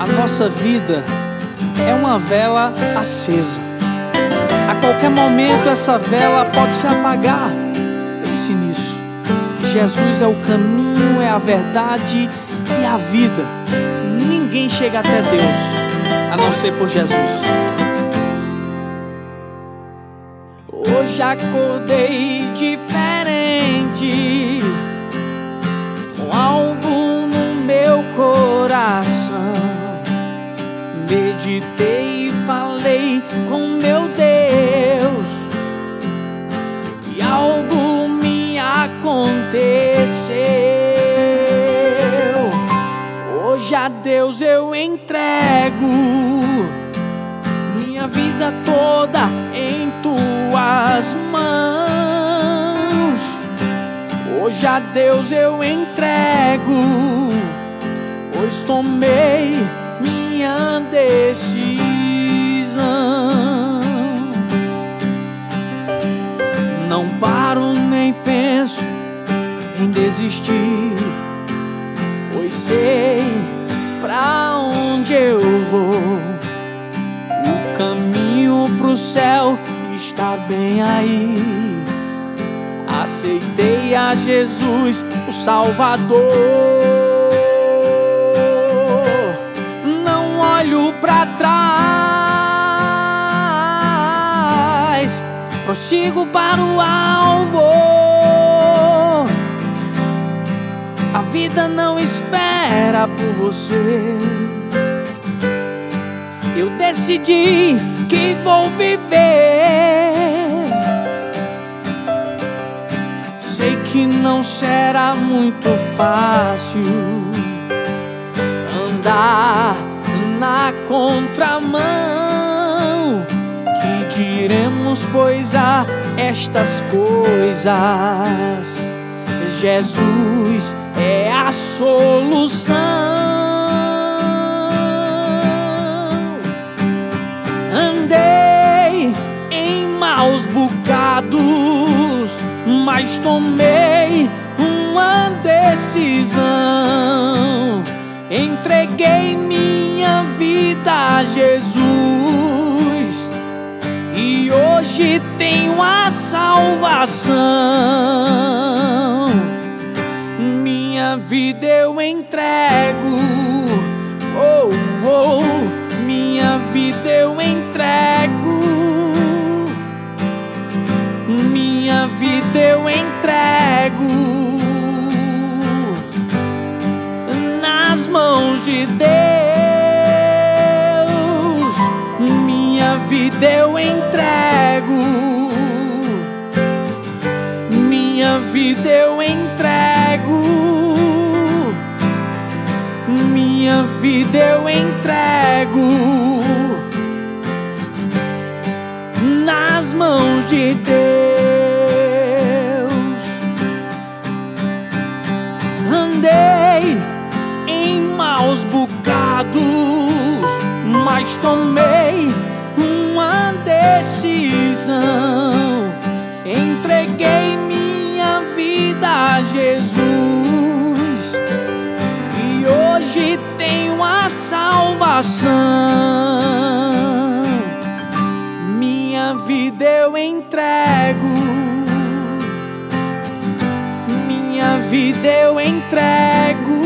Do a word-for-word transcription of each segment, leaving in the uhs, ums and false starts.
A nossa vida é uma vela acesa. A qualquer momento essa vela pode se apagar. Pense nisso. Jesus é o caminho, é a verdade e a vida. Ninguém chega até Deus a não ser por Jesus. Hoje acordei diferente, com algo no meu coração. Meditei e falei com meu Deus, e algo me aconteceu. Hoje a Deus eu entrego minha vida toda em tuas mãos. Hoje a Deus eu entrego, pois tomei minha decisão. Não paro nem penso em desistir, pois sei pra onde eu vou. O caminho pro céu está bem aí. Aceitei a Jesus, o Salvador. Não olho pra trás, prossigo para o alvo. A vida não espera por você. Eu decidi que vou viver. Sei que não será muito fácil andar na contramão. Que diremos, pois há estas coisas. Jesus é a solução. Andei em maus bocados, mas tomei uma decisão. Entreguei minha vida a Jesus, e hoje tenho a salvação. Minha vida eu entrego, oh, oh. Minha vida eu entrego, minha vida eu entrego nas mãos de Deus. Minha vida eu entrego, minha vida eu entrego, minha vida eu entrego nas mãos de Deus. Andei em maus bocados, mas tomei uma decisão. Entreguei minha vida a Jesus, e hoje tenho a salvação. Minha vida eu entrego, minha vida eu entrego,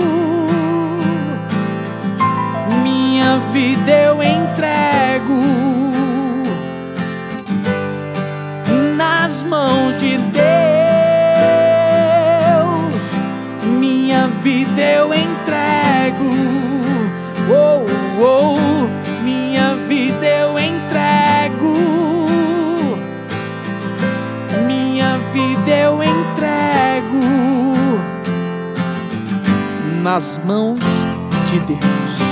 minha vida eu entrego nas mãos de Deus. Minha vida eu entrego, oh, oh. Minha vida eu entrego, minha vida eu entrego nas mãos de Deus.